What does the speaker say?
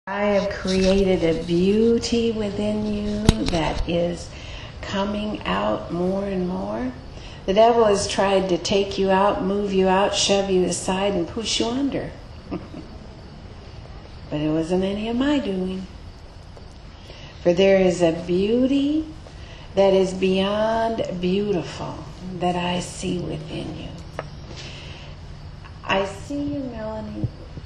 I have created a beauty within you that is coming out more and more. The devil has tried to take you out, move you out, shove you aside, and push you under. But it wasn't any of my doing. For there is a beauty that is beyond beautiful that I see within you. I see you, Melanie.